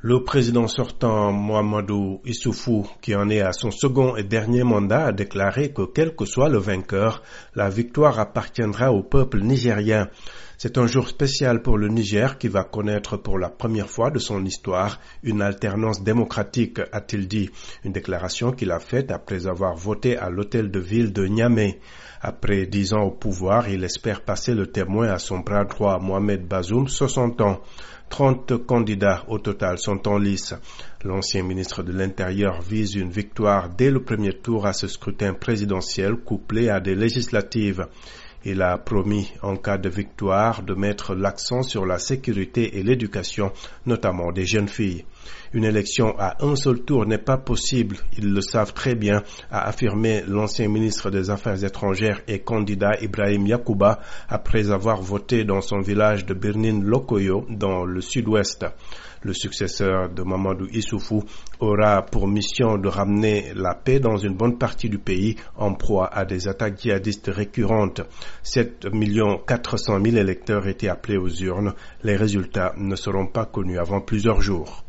Le président sortant Mahamadou Issoufou, qui en est à son second et dernier mandat, a déclaré que quel que soit le vainqueur, la victoire appartiendra au peuple nigérien. C'est un jour spécial pour le Niger qui va connaître pour la première fois de son histoire une alternance démocratique, a-t-il dit. Une déclaration qu'il a faite après avoir voté à l'hôtel de ville de Niamey. Après 10 ans au pouvoir, il espère passer le témoin à son bras droit, Mohamed Bazoum, 60 ans. 30 candidats au total sont en lice. L'ancien ministre de l'Intérieur vise une victoire dès le premier tour à ce scrutin présidentiel couplé à des législatives. Il a promis, en cas de victoire, de mettre l'accent sur la sécurité et l'éducation, notamment des jeunes filles. Une élection à un seul tour n'est pas possible, ils le savent très bien, a affirmé l'ancien ministre des Affaires étrangères et candidat Ibrahim Yacouba après avoir voté dans son village de Birnin Lokoyo dans le sud-ouest. Le successeur de Mahamadou Issoufou aura pour mission de ramener la paix dans une bonne partie du pays en proie à des attaques djihadistes récurrentes. 7 400 000 électeurs étaient appelés aux urnes. Les résultats ne seront pas connus avant plusieurs jours.